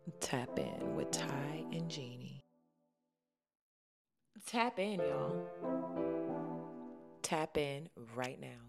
Tap in with Ty and Jeannie. Tap in, y'all. Tap in right now.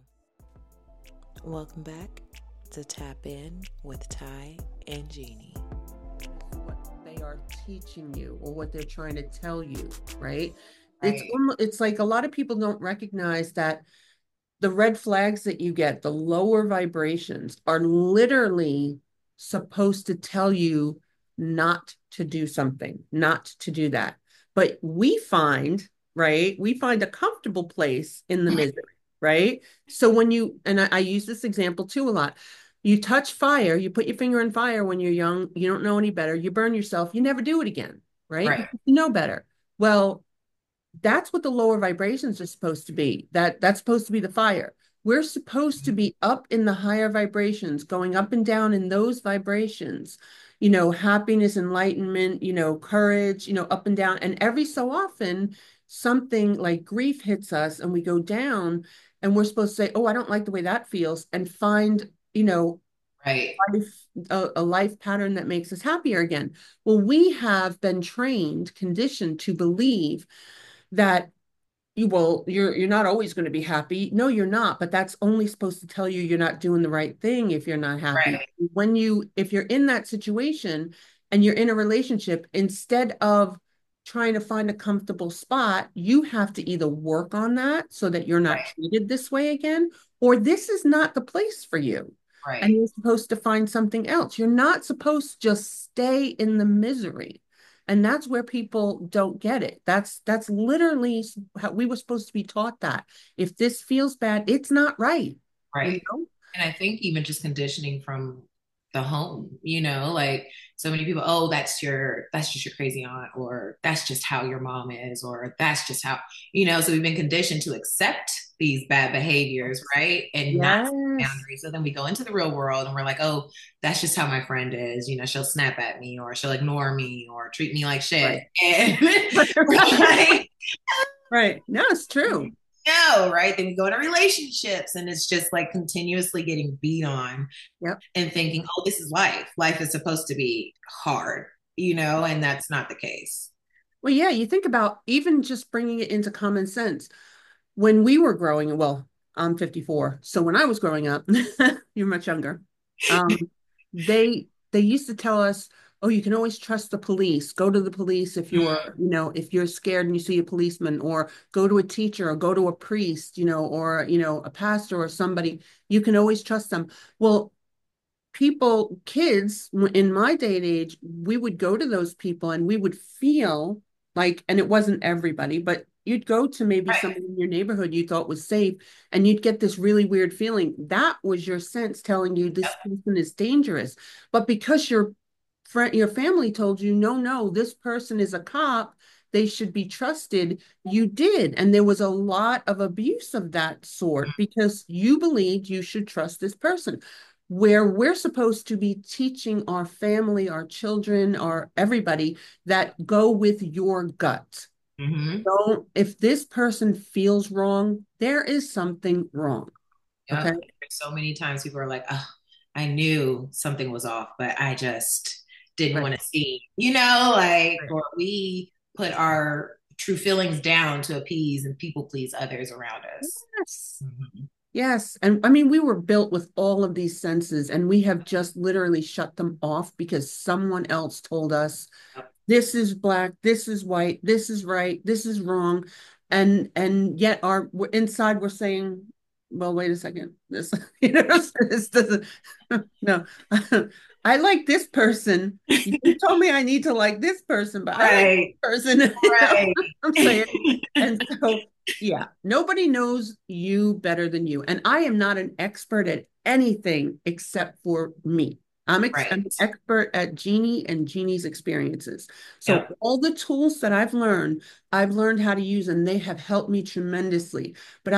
Welcome back to Tap In with Ty and Jeannie. What they are teaching you or what they're trying to tell you, right? It's Right. it's like a lot of people don't recognize that the red flags that you get, the lower vibrations, are literally supposed to tell you not to do something, not to do that. But we find, right? We find a comfortable place in the misery, right? So when you, and I use this example too a lot, you touch fire, you put your finger in fire when you're young, you don't know any better, you burn yourself, you never do it again, right? Right. Because you know better. Well, that's what the lower vibrations are supposed to be. That's supposed to be the fire. We're supposed to be up in the higher vibrations, going up and down in those vibrations, happiness, enlightenment, courage, up and down. And every so often, something like grief hits us and we go down and we're supposed to say, oh, I don't like the way that feels, and find, Right. a life pattern that makes us happier again. Well, we have been trained, conditioned to believe that you're not always going to be happy. No, you're not, but that's only supposed to tell you you're not doing the right thing if you're not happy. Right. If you're in that situation and you're in a relationship, instead of trying to find a comfortable spot, you have to either work on that so that you're not Right. treated this way again, or this is not the place for you. And Right. you're supposed to find something else. You're not supposed to just stay in the misery. And that's where people don't get it. That's literally how we were supposed to be taught that. If this feels bad, it's not right, you Right. know? And I think even just conditioning from the home, like so many people, oh, that's just your crazy aunt, or that's just how your mom is, or that's just how, so we've been conditioned to accept these bad behaviors, right? And not set Yes. boundaries. So then we go into the real world and we're like, oh, that's just how my friend is. She'll snap at me or she'll ignore me or treat me like shit. Right. And we're like, Right. No, it's true. no, right? Then we go into relationships and it's just like continuously getting beat on Yep. and thinking, oh, this is life. Life is supposed to be hard, and that's not the case. Well, yeah, you think about even just bringing it into common sense. When we were growing, well, I'm 54. So when I was growing up, you're much younger. Um, they used to tell us, oh, you can always trust the police. Go to the police if Mm, if you're scared and you see a policeman, or go to a teacher or go to a priest, or a pastor or somebody. You can always trust them. Well, kids in my day and age, we would go to those people and we would feel like, and it wasn't everybody, but you'd go to maybe right. somebody in your neighborhood you thought was safe, and you'd get this really weird feeling. That was your sense telling you this Yep. person is dangerous. But because your family told you, no, no, this person is a cop, they should be trusted, you did. And there was a lot of abuse of that sort because you believed you should trust this person, where we're supposed to be teaching our family, our children, our everybody, that go with your gut. Mm-hmm. Don't, if this person feels wrong, there is something wrong. Okay. Yep. There's so many times people are like, oh, I knew something was off, but I just didn't Right. want to see, like, Right. or we put our true feelings down to appease and people please others around us. Yes. Mhm. Yes. And I mean, we were built with all of these senses and we have just literally shut them off because someone else told us Yep. this is black, this is white, this is right, this is wrong. And yet inside we're saying, well, wait a second. This, this doesn't, no. I like this person. You told me I need to like this person, but I like Right. this person. Right. I'm saying. And so, yeah, nobody knows you better than you. And I am not an expert at anything except for me. I'm an Right. expert at Jeannie and Jeannie's experiences. So Yep. all the tools that I've learned how to use, and they have helped me tremendously. But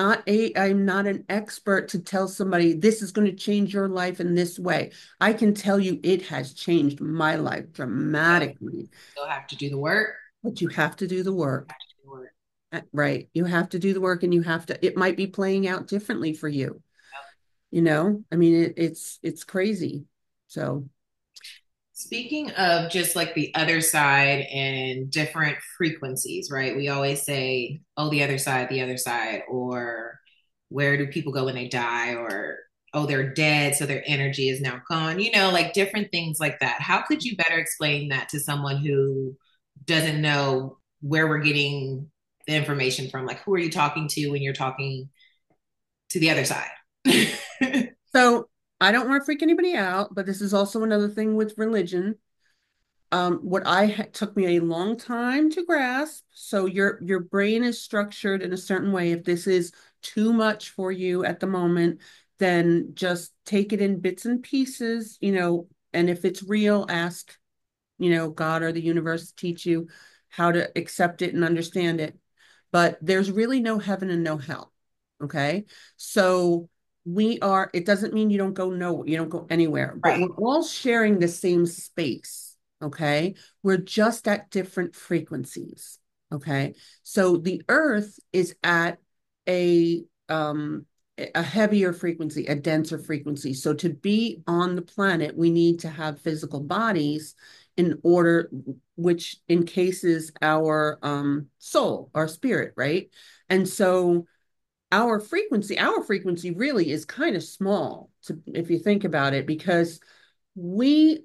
I'm not an expert to tell somebody this is going to change your life in this way. I can tell you it has changed my life Yep. dramatically, Still have to do the work. but you have to do the work. Have to do the work. Right. You have to do the work and it might be playing out differently for you. Yep. I mean, it's crazy. So, Speaking of just like the other side and different frequencies, right? We always say, oh, the other side, or where do people go when they die, or oh, they're dead, so their energy is now gone, like different things like that. How could you better explain that to someone who doesn't know where we're getting the information from? Like, who are you talking to when you're talking to the other side? So I don't want to freak anybody out, but this is also another thing with religion. What took me a long time to grasp. So your brain is structured in a certain way. If this is too much for you at the moment, then just take it in bits and pieces, and if it's real, ask, God or the universe to teach you how to accept it and understand it. But there's really no heaven and no hell. Okay. So it doesn't mean you don't go anywhere, but Right. we're all sharing the same space. Okay. We're just at different frequencies. Okay. So the earth is at a, um, a heavier frequency, a denser frequency. So to be on the planet, we need to have physical bodies in order, which encases our soul, our spirit, right? And so our frequency really is kind of small if you think about it, because we,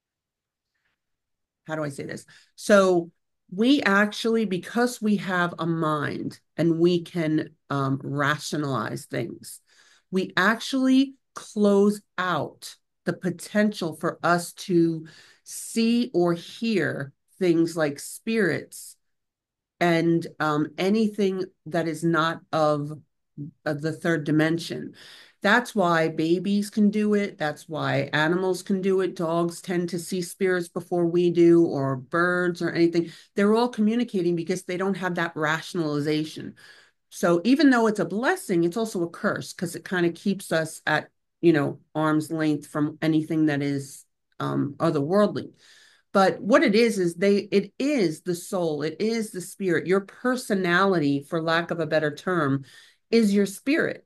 how do I say this? So we actually, because we have a mind and we can rationalize things, we actually close out the potential for us to see or hear things like spirits and anything that is not of the third dimension. That's why babies can do it. That's why animals can do it. Dogs tend to see spirits before we do, or birds or anything. They're all communicating because they don't have that rationalization. So even though it's a blessing, it's also a curse because it kind of keeps us at, arm's length from anything that is otherworldly. But what it is the soul, it is the spirit. Your personality, for lack of a better term, is your spirit.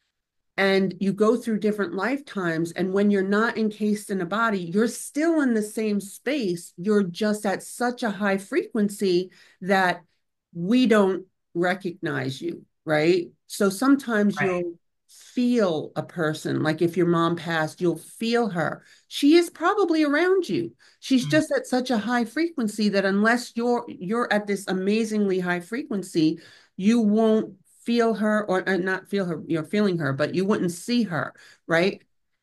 And you go through different lifetimes. And when you're not encased in a body, you're still in the same space. You're just at such a high frequency that we don't recognize you, right? So sometimes Right. you'll feel a person, like if your mom passed, you'll feel her. She is probably around you. She's Mm-hmm. just at such a high frequency that unless you're at this amazingly high frequency, you won't feel her, or not feel her, you're feeling her, but you wouldn't see her, right?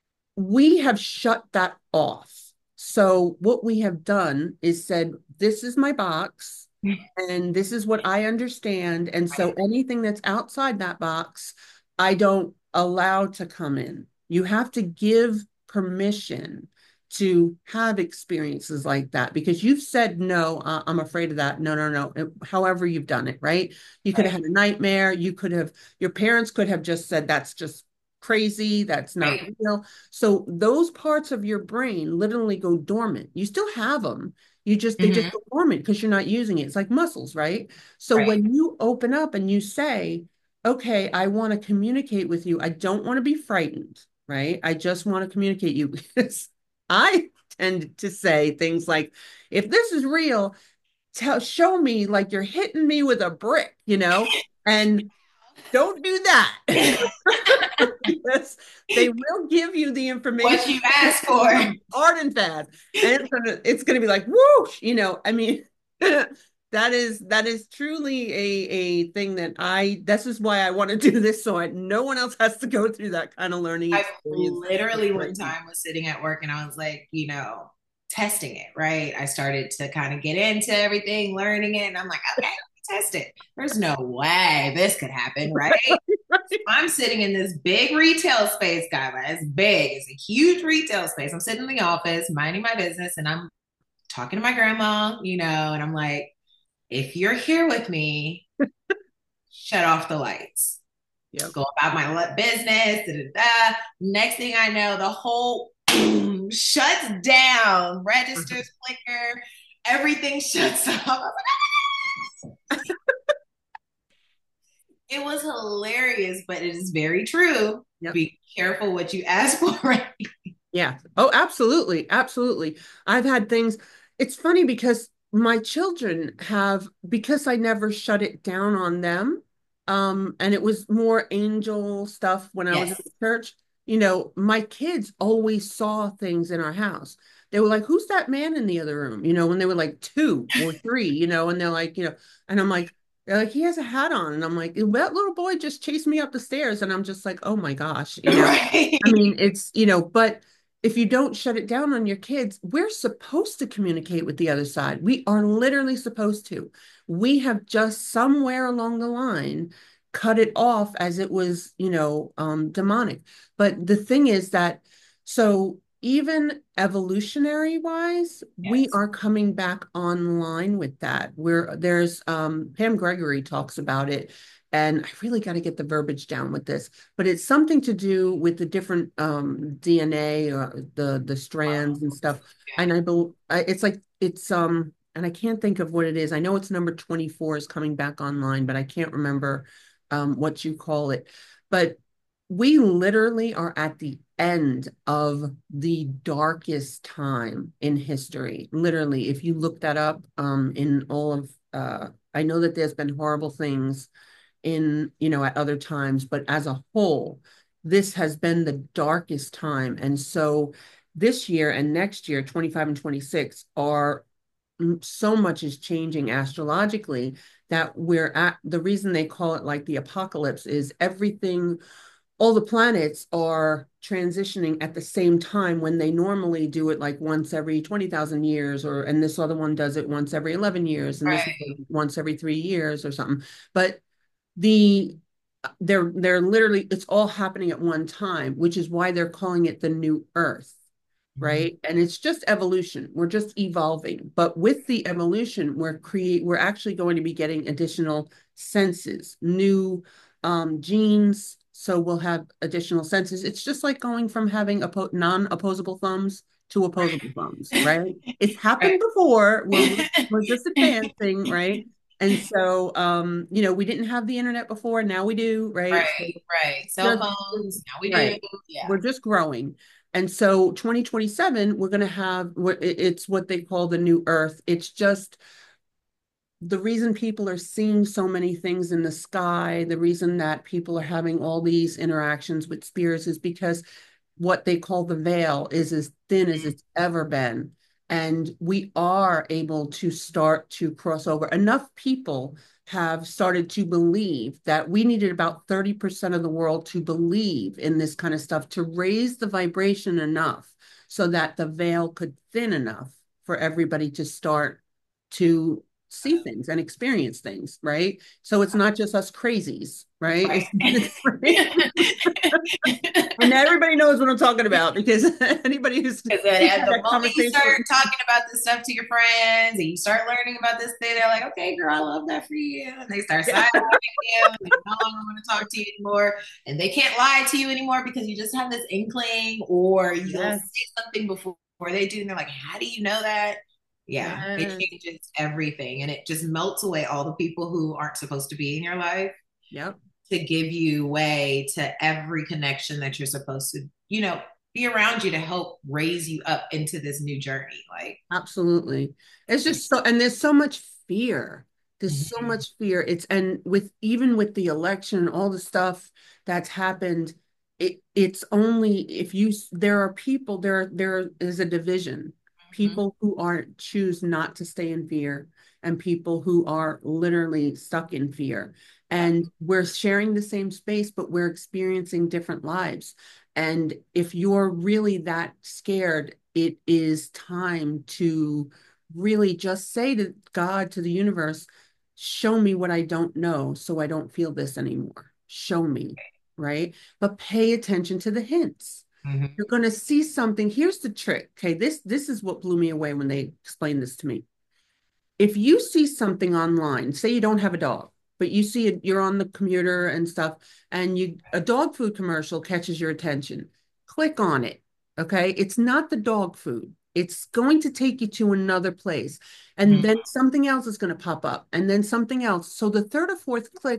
We have shut that off. So what we have done is said, this is my box and this is what I understand. And so anything that's outside that box, I don't allow to come in. You have to give permission to have experiences like that because you've said, no, I'm afraid of that. No, no, no. However, you've done it, right? You could have Right. had a nightmare. Your parents could have just said, that's just crazy. That's not Right. real. So those parts of your brain literally go dormant. You still have them. They Mm-hmm. just go dormant because you're not using it. It's like muscles, right? So Right. when you open up and you say, okay, I want to communicate with you. I don't want to be frightened, right? I just want to communicate you because I tend to say things like, if this is real, show me like you're hitting me with a brick, and don't do that. Yes, they will give you the What information you asked for. hard and fast, and it's gonna be like whoosh. I mean, that is truly a thing that this is why I want to do this, so no one else has to go through that kind of learning I experience. literally one time was sitting at work and I was like, testing it, right? I started to kind of get into everything, learning it, and I'm like, okay, test it. There's no way this could happen, right? I'm sitting in this big retail space, guys. It's big. It's a huge retail space. I'm sitting in the office, minding my business, and I'm talking to my grandma, and I'm like, if you're here with me, shut off the lights. Yep. Go about my business. Da, da, da. Next thing I know, the whole boom, shuts down. Registers flicker. Everything shuts off. It was hilarious, but it is very true. Yep. Be careful what you ask for. Right? Yeah. Oh, absolutely. Absolutely. I've had things. It's funny because my children have, because I never shut it down on them, and it was more angel stuff when I was in Yes. church. My kids always saw things in our house. They were like, "Who's that man in the other room?" When they were like 2 or 3, and they're like, and I'm like, they're like, he has a hat on. And I'm like, that little boy just chased me up the stairs. And I'm just like, oh my gosh, Right. I mean, but if you don't shut it down on your kids, we're supposed to communicate with the other side. We are literally supposed to. We have just somewhere along the line cut it off as it was, demonic. But the thing is that, so even evolutionary wise, we Yes. are coming back online with that. Where there's Pam Gregory talks about it, and I really got to get the verbiage down with this, but it's something to do with the different DNA, the strands and stuff. And I believe it's like and I can't think of what it is. I know it's number 24 is coming back online, but I can't remember what you call it. But we literally are at the end of the darkest time in history. Literally, if you look that up in all of I know that there's been horrible things at other times, but as a whole, this has been the darkest time. And so this year and next year, 25 and 26, are so much is changing astrologically that we're at the reason they call it like the apocalypse is everything, all the planets are transitioning at the same time when they normally do it like once every 20,000 years, and this other one does it once every 11 years, and this Right. once every 3 years or something. But the they're literally, it's all happening at one time, which is why they're calling it the new earth, Mhm. right? And it's just evolution. We're just evolving. But with the evolution, we're actually going to be getting additional senses, new genes. So we'll have additional senses. It's just like going from having non-opposable thumbs to opposable thumbs, right? It's Right. happened before. We're just advancing, right? And so, we didn't have the internet before. Now we do, right? So Right. Right. Cell just phones. Now we do. right. Yeah. We're just growing. And so 2027, we're going to have it's what they call the new earth. It's just the reason people are seeing so many things in the sky, the reason that people are having all these interactions with spirits is because what they call the veil is as thin as it's ever been. And we are able to start to cross over. Enough people have started to believe that we needed about 30% of the world to believe in this kind of stuff to raise the vibration enough so that the veil could thin enough for everybody to start to see things and experience things, right? So it's not just us crazies, right? Right. Right? And everybody knows what I'm talking about because anybody who's Because then had the that moment you conversation with start me, talking about this stuff to your friends and you start learning about this thing, they're like, okay, girl, I love that for you. And they start yeah, side you and they no longer want to talk to you anymore. And they can't lie to you anymore because you just have this inkling or you'll say yes, something before they do. And they're like, how do you know that? Yeah, it yes, changes everything. And it just melts away all the people who aren't supposed to be in your life yep. to give you way to every connection that you're supposed to, be around you to help raise you up into this new journey. Like, Absolutely. It's just so, and there's so much fear. There's so mhm. much fear. And with even with the election, all the stuff that's happened, it's only if there are people, there is a division. Mhm. People who are choose not to stay in fear and people who are literally stuck in fear. Yep. And we're sharing the same space, but we're experiencing different lives. And if you're really that scared, it is time to really just say to God, to the universe, show me what I don't know so I don't feel this anymore. Show me, right? But pay attention to the hints. Mhm. You're going to see something. Here's the trick. Okay, this is what blew me away when they explained this to me. If you see something online, say you don't have a dog, but you see it, you're on the computer and stuff, and a dog food commercial catches your attention, click on it. Okay. It's not the dog food. It's going to take you to another place. And Mhm. then something else is going to pop up and then something else. So the third or fourth click,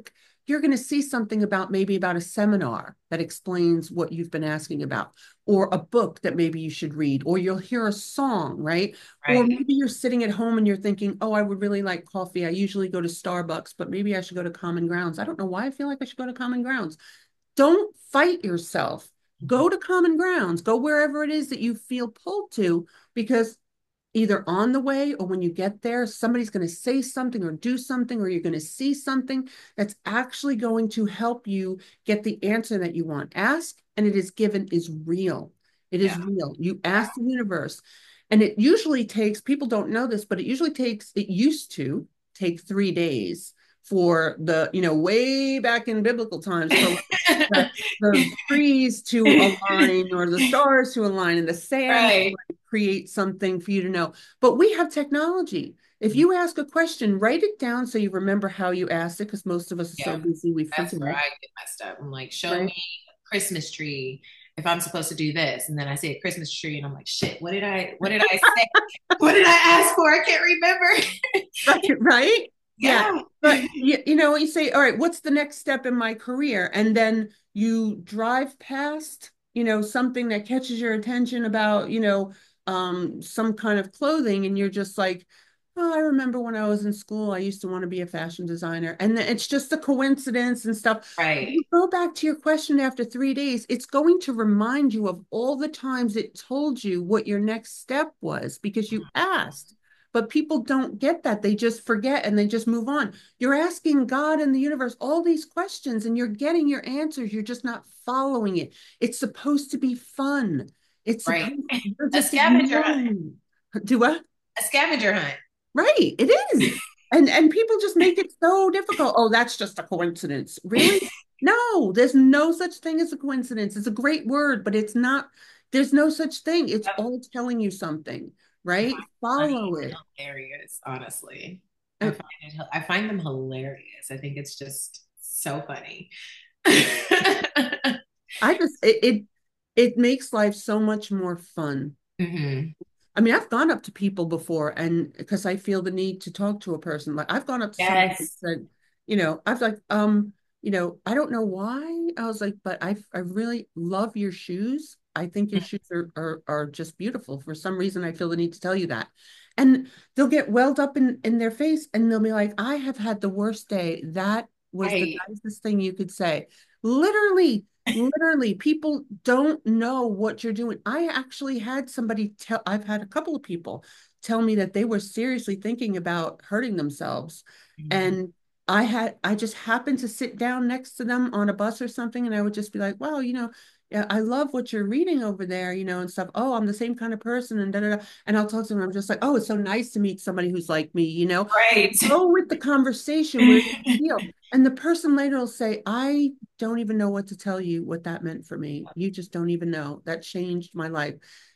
you're going to see something about maybe about a seminar that explains what you've been asking about, or a book that maybe you should read, or you'll hear a song, right? Or Right. maybe you're sitting at home and you're thinking, oh, I would really like coffee. I usually go to Starbucks, but maybe I should go to Common Grounds. I don't know why I feel like I should go to Common Grounds. Don't fight yourself. Go to Common Grounds, go wherever it is that you feel pulled to, because either on the way or when you get there, somebody's going to say something or do something, or you're going to see something that's actually going to help you get the answer that you want. Ask and it is given is real. It is Yeah. real. You ask the universe. And it usually takes, people don't know this, but it used to take 3 days for the, way back in biblical times, for the trees to align or the stars to align and the sand Right. create something for you to know. But we have technology. If you ask a question, write it down so you remember how you asked it, because most of us are so Yeah. busy we That's where forget. I get messed up. I'm like, show Right? me a Christmas tree if I'm supposed to do this. And then I say a Christmas tree and I'm like, shit, what did I say? What did I ask for? I can't remember. Right, right? Yeah. Yeah. But you say, all right, what's the next step in my career? And then you drive past, something that catches your attention about, some kind of clothing, and you're just like, oh, I remember when I was in school, I used to want to be a fashion designer. And then it's just a coincidence and stuff. Right. You go back to your question after 3 days, it's going to remind you of all the times it told you what your next step was because you asked. But people don't get that. They just forget and they just move on. You're asking God and the universe all these questions and you're getting your answers. You're just not following it. It's supposed to be fun. It's Right. supposed to, you're A just scavenger hunt. ignoring. Do what? A scavenger hunt. Right. It is. And people just make it so difficult. Oh, that's just a coincidence. Really? No, there's no such thing as a coincidence. It's a great word, but it's not, there's no such thing. It's all telling you something, right? Funny Follow and it. hilarious, honestly. And I find them hilarious. I think it's just so funny. I just it makes life so much more fun. Hmm. I mean, I've gone up to people before, and because I feel the need to talk to a person, like I've gone up to somebody and Yes. said, I've like, I don't know why. I was like, but I really love your shoes. I think your shoes are just beautiful. For some reason, I feel the need to tell you that. And they'll get welled up in their face and they'll be like, I have had the worst day. That was the Right. nicest thing you could say. Literally, literally, people don't know what you're doing. I've had a couple of people tell me that they were seriously thinking about hurting themselves. Mhm. And I just happened to sit down next to them on a bus or something. And I would just be like, well, yeah, I love what you're reading over there, and stuff. Oh, I'm the same kind of person and da da da. And I'll talk to them. I'm just like, oh, it's so nice to meet somebody who's like me. Right. Go with the conversation where you feel. And the person later will say, I don't even know what to tell you what that meant for me. You just don't even know. That changed my life.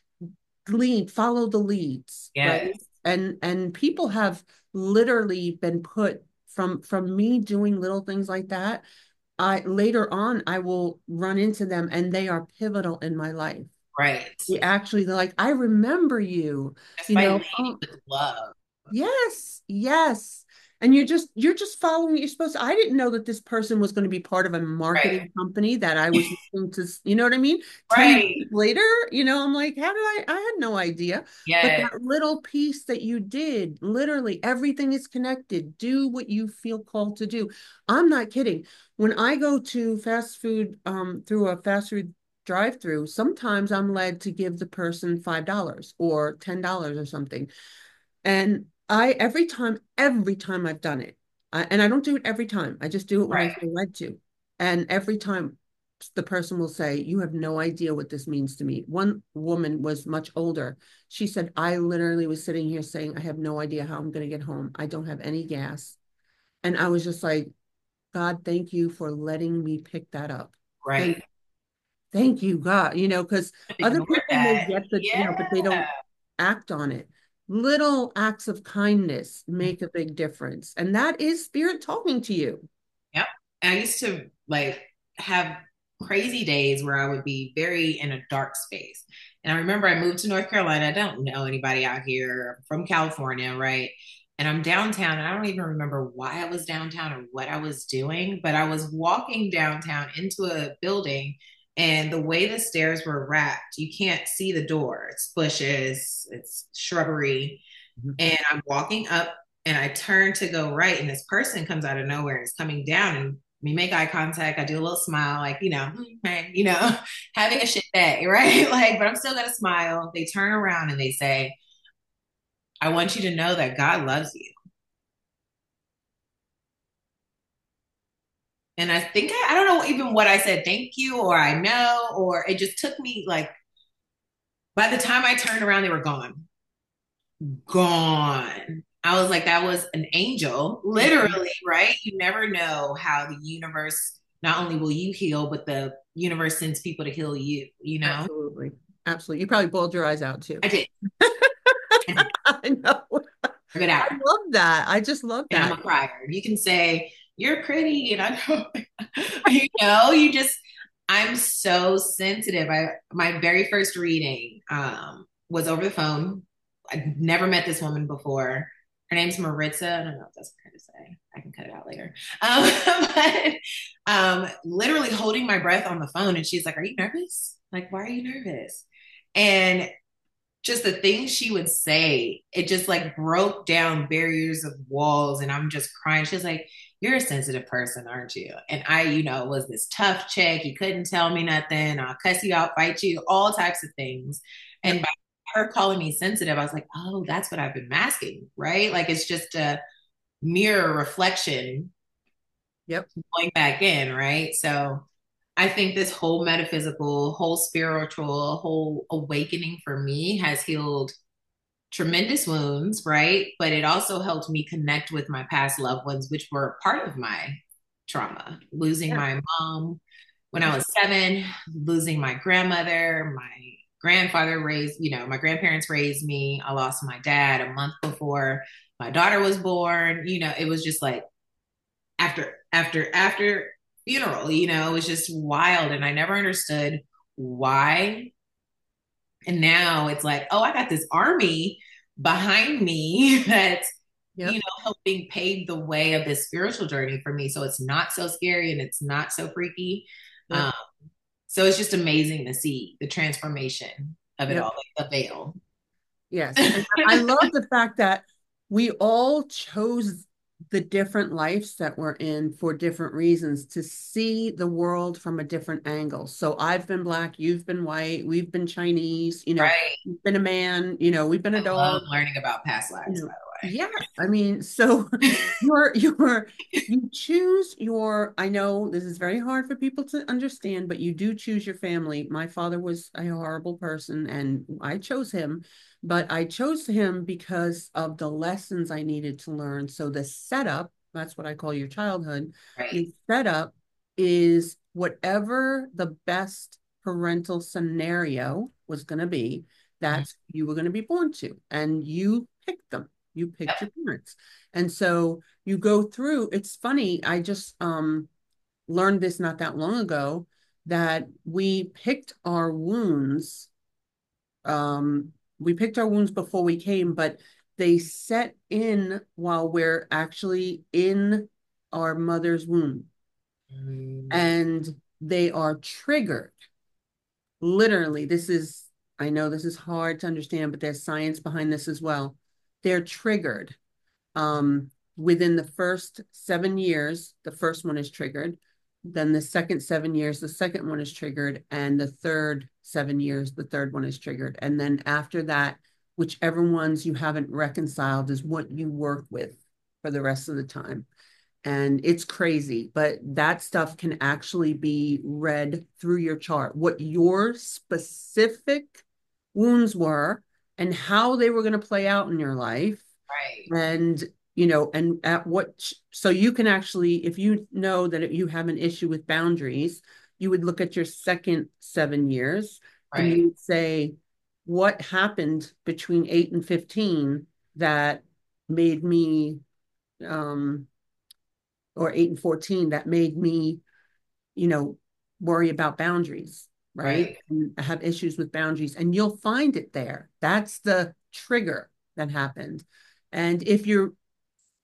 Follow the leads, right? Yes. And people have literally been put from me doing little things like that. I later on I will run into them and they are pivotal in my life. Right. They're like, I remember you, Just by leading oh, with love. yes, yes. And you're just following you're supposed to. I didn't know that this person was going to be part of a Right. marketing company that I was looking to, you know what I mean? 10 years Right. later, I'm like, how did I had no idea. But Yes. that little piece that you did, literally everything is connected. Do what you feel called to do. I'm not kidding. When I go to fast food, through a fast food drive-through, sometimes I'm led to give the person $5 or $10 or something. And every time I've done it, and I don't do it every time, I just do it when I Right. feel led to. And every time the person will say, you have no idea what this means to me. One woman was much older. She said, I literally was sitting here saying, I have no idea how I'm going to get home. I don't have any gas. And I was just like, God, thank you for letting me pick that up. Thank, Right. thank you, God, because other Ignore people may that. get but they Yeah. don't act on it. Little acts of kindness make a big difference. And that is spirit talking to you. Yep. I used to like have crazy days where I would be very in a dark space. And I remember I moved to North Carolina. I don't know anybody out here. I'm from California, right? and I'm downtown, and I don't even remember why I was downtown or what I was doing, but I was walking downtown into a building, and the way the stairs were wrapped, you can't see the door. It's bushes, it's shrubbery, and I'm walking up, and I turn to go right, and this person comes out of nowhere and is coming down, and we make eye contact. I do a little smile, like, hey, having a shit day, right? Like, but I'm still gonna smile. They turn around and they say, I want you to know that God loves you. And I think I don't know even what I said, thank you, or I know, or it just took me like, by the time I turned around, they were gone. Gone. I was like, that was an angel, literally, right? You never know how the universe, not only will you heal, but the universe sends people to heal you, you know? Absolutely. Absolutely. You probably bawled your eyes out too. I did. I know. Good I hour. love that. I just love And that. I'm a crier. You can say, you're pretty, and I know, you just, I'm so sensitive. My very first reading was over the phone. I'd never met this woman before. Her name's Maritza. I don't know if that's fair to say. I can cut it out later. But literally holding my breath on the phone, and she's like, "Are you nervous? Like, why are you nervous?" And just the things she would say, it just like broke down barriers of walls, and I'm just crying. She's like, you're a sensitive person, aren't you? And I, was this tough chick. You couldn't tell me nothing. I'll cuss you out, fight you, all types of things. Yep. And by her calling me sensitive, I was like, oh, that's what I've been masking, right? Like it's just a mirror reflection Yep. going back in, right? So I think this whole metaphysical, whole spiritual, whole awakening for me has healed tremendous wounds, right? But it also helped me connect with my past loved ones, which were part of my trauma. Losing Yeah. my mom when I was 7, losing my grandmother, my grandfather raised, my grandparents raised me. I lost my dad a month before my daughter was born. It was just like after funeral, it was just wild. And I never understood why. And now it's like, oh, I got this army behind me that's, Yep. helping pave the way of this spiritual journey for me. So it's not so scary and it's not so freaky. Yep. So it's just amazing to see the transformation of it Yep. all, like the veil. Yes. And I love the fact that we all chose the different lives that we're in for different reasons to see the world from a different angle. So I've been Black, you've been white, we've been Chinese, Right. you've been a man, we've been a I love dog. learning about past lives, by Yeah, I mean, so the way. you choose your, I know this is very hard for people to understand, but you do choose your family. My father was a horrible person and I chose him, but I chose him because of the lessons I needed to learn. So the setup, that's what I call your childhood. Right. The setup is whatever the best parental scenario was going to be, Mhm. that's you were going to be born to, and you picked them. You picked your parents. And so you go through, it's funny, I just learned this not that long ago, that um, we picked our wounds before we came, but they set in while we're actually in our mother's womb. Mm. And they are triggered. Literally, I know this is hard to understand, but there's science behind this as well. They're triggered. Within the first 7 years, the first one is triggered. Then the second 7 years, the second one is triggered. And the third 7 years, the third one is triggered. And then after that, whichever ones you haven't reconciled is what you work with for the rest of the time. And it's crazy, but that stuff can actually be read through your chart. What your specific wounds were and how they were going to play out in your life. Right. And, and at what, so you can actually, if you know that you have an issue with boundaries, you would look at your second 7 years and Right. you would say, what happened between 8 and 15 that made me, or 8 and 14 that made me, you know, worry about boundaries, right? Right. And have issues with boundaries. And you'll find it there. That's the trigger that happened. And if you're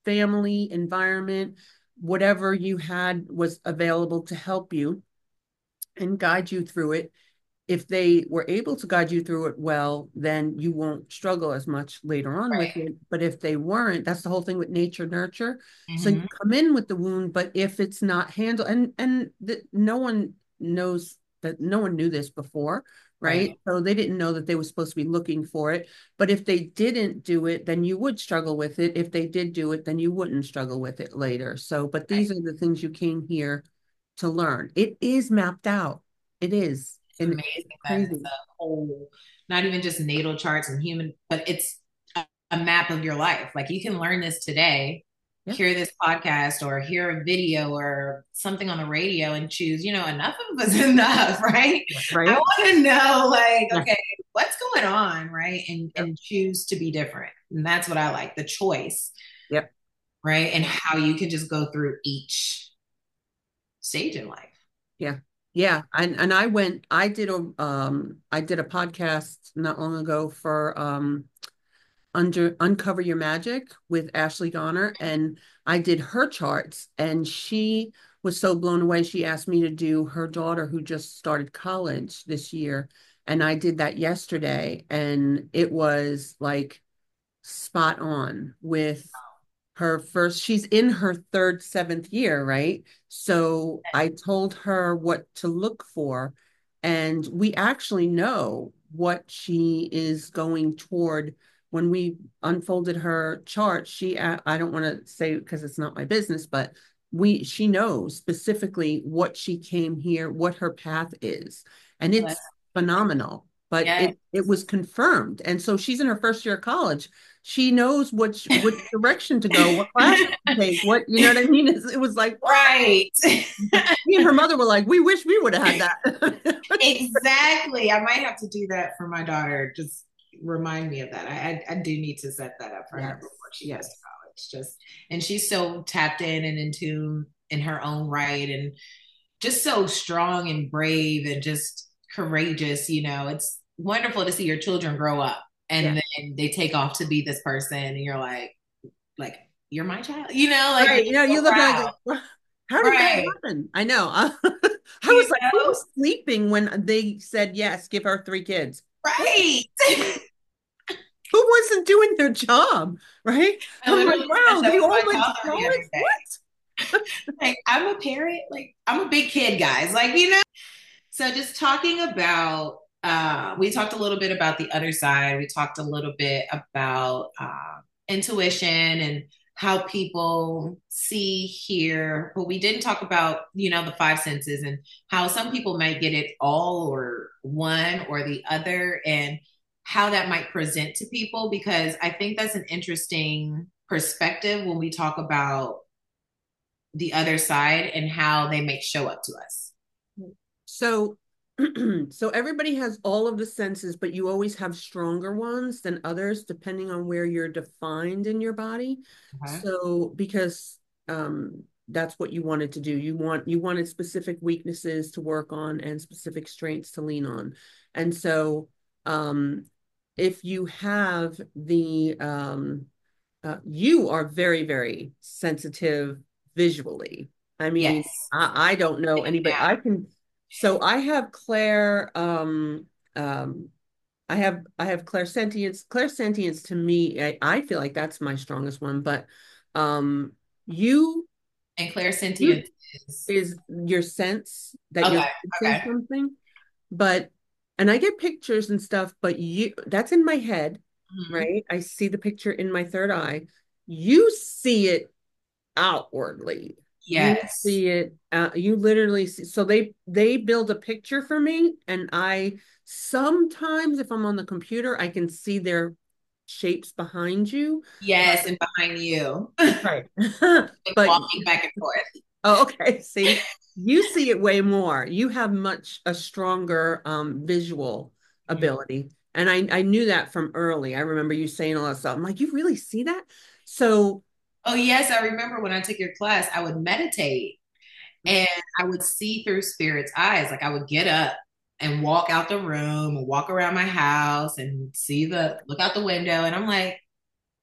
family, environment, whatever you had was available to help you and guide you through it. If they were able to guide you through it well, then you won't struggle as much later on with Right. it. But if they weren't, that's the whole thing with nature nurture. So you Hmm. come in with the wound, but if it's not handled, no one knows that, no one knew this before, right? Right. So they didn't know that they were supposed to be looking for it. But if they didn't do it, then you would struggle with it. If they did do it, then you wouldn't struggle with it later. So, but Right. these are the things you came here to learn. It is mapped out. It is. It's And it's amazing that it's crazy. a whole, not even just natal charts and human, but it's a map of your life. Like you can learn this today, Yeah. hear this podcast or hear a video or something on the radio and choose, enough of us enough, right? I Right. want to know like, Yeah. okay, what's going on, right? And Yep. and choose to be different. And that's what I like, the choice, Yep. right? And how you can just go through each stage in life. Yeah. Yeah. And I did a podcast not long ago for under Uncover Your Magic with Ashley Garner, and I did her charts, and she was so blown away. She asked me to do her daughter who just started college this year, and I did that yesterday, and it was like spot on with her first, she's in her third, seventh year, right? So I told her what to look for, and we actually know what she is going toward. When we unfolded her chart, I don't want to say because it's not my business, but she knows specifically what she came here, what her path is, and Well, it's that's, phenomenal. But yeah. it was confirmed, and so she's in her first year of college. She knows which direction to go, what classes to take, what, you know what I mean? It was like, what? Right. Me and her mother were like, we wish we would have had that. Exactly. I might have to do that for my daughter. Just remind me of that. I do need to set that up for her Yes, before she goes to yes, college. And she's so tapped in and in tune in her own right and just so strong and brave and just courageous. It's wonderful to see your children grow up yeah. and then they take off to be this person and you're like, you're my child, like you're Right. just You so look like, proud. how did that Right. happen? I know. I You was like, who know? was sleeping when they said, yes, give her 3 kids? Right. Who wasn't doing their job? Right. I I'm like, literally said wow, that they with all my went to toddler the college? other day. What? Like, I'm a parent, like, I'm a big kid, guys. Like. So just talking about, we talked a little bit about the other side. We talked a little bit about intuition and how people see, hear, but we didn't talk about, the five senses and how some people might get it all or one or the other and how that might present to people, because I think that's an interesting perspective when we talk about the other side and how they may show up to us. So, so everybody has all of the senses, but you always have stronger ones than others, depending on where you're defined in your body. Okay. So, because that's what you wanted to do. You wanted specific weaknesses to work on and specific strengths to lean on. And so, if you have you are very, very sensitive visually. I mean, Yes. I don't know anybody. Yeah. So I have um, I have clairsentience. Clairsentience to me, I feel like that's my strongest one, but um, you, And you clairsentience is is your sense that you're okay. sensing Okay. something, but, and I get pictures and stuff, but that's in my head, Mhm. right? I see the picture in my third eye. You see it outwardly. You Yes. see it, you literally see, so they build a picture for me, and I sometimes, if I'm on the computer, I can see their shapes behind you, but Yes, and behind you, right. But walking back and forth. oh, okay. See, you see it way more. You have much a stronger visual Mhm. ability. And I knew that from early. I remember you saying all that stuff. I'm like, you really see that? So, Oh yes, I remember when I took your class, I would meditate and I would see through spirit's eyes. Like I would get up and walk out the room and walk around my house and look out the window, and I'm like,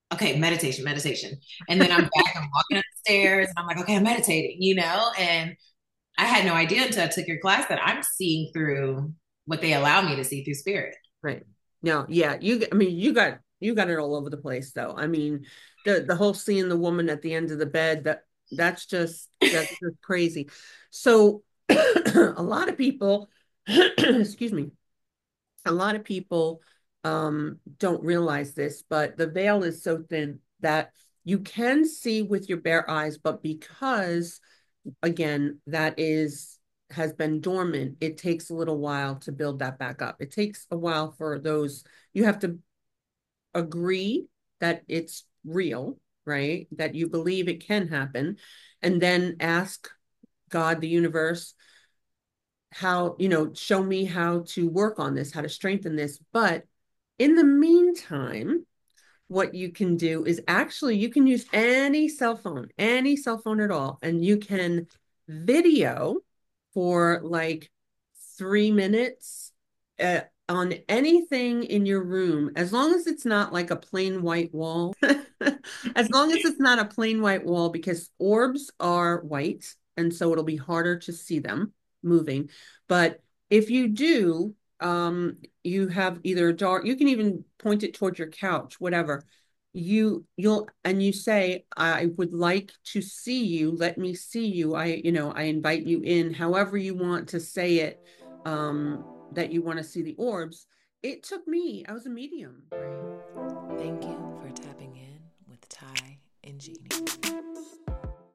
okay, meditation. And then I'm back and walking up the stairs and I'm like, okay, I'm meditating, and I had no idea until I took your class that I'm seeing through what they allow me to see through spirit. Right. No, yeah, you got it all over the place though. I mean, the whole seeing the woman at the end of the bed, that's just crazy. So a lot of people, excuse me, a lot of people don't realize this, but the veil is so thin that you can see with your bare eyes, but because again, that has been dormant, it takes a little while to build that back up. It takes a while for those, you have to agree that it's real, right? That you believe it can happen, and then ask God, the universe, how, show me how to work on this, how to strengthen this. But in the meantime, what you can do is actually you can use any cell phone at all, and you can video for like 3 minutes on anything in your room, as long as it's not like a plain white wall. As long as it's not a plain white wall, because orbs are white, and so it'll be harder to see them moving. But if you do, you have either a dark, you can even point it towards your couch, whatever. You say, I would like to see you, let me see you, I invite you in, however you want to say it, that you want to see the orbs. It took me, I was a medium, right? Thank you for tapping in with Ty and Jeannie.